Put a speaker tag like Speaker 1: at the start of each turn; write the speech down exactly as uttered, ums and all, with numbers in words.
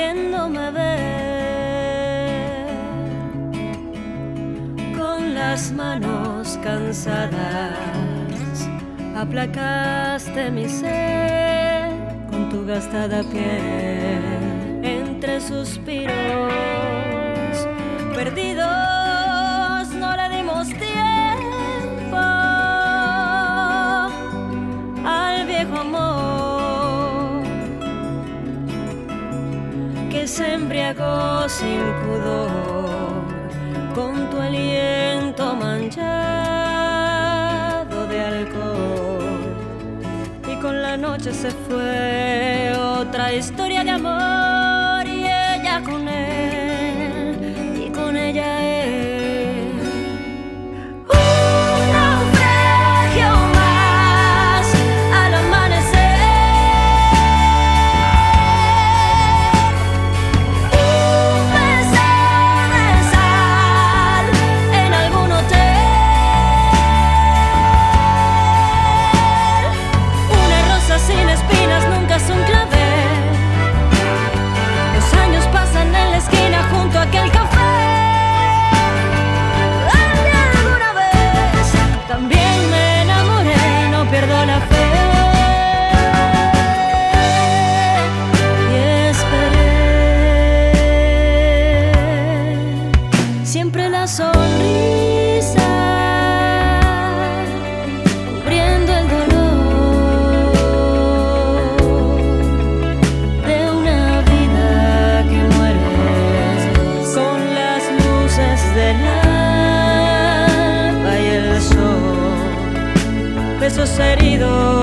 Speaker 1: viéndome ver, con las manos cansadas aplacaste mi sed con tu gastada piel. Entre suspiros perdidos no le dimos tiempo al viejo amor que se embriagó sin pudor con tu aliento manchado de alcohol. Y con la noche se fue otra historia de amor, y ella con él y con ella él. Un naufragio más al amanecer, un beso de sal en algún hotel, una rosa sin espinas nunca es un clavel. Los años pasan en la esquina junto a aquel café. Ay, alguna vez también me enamoré y no pierdo la fe. Y esperé siempre la sonrisa cubriendo el dolor de una vida que muere, con las luces del alba y el sol, besos heridos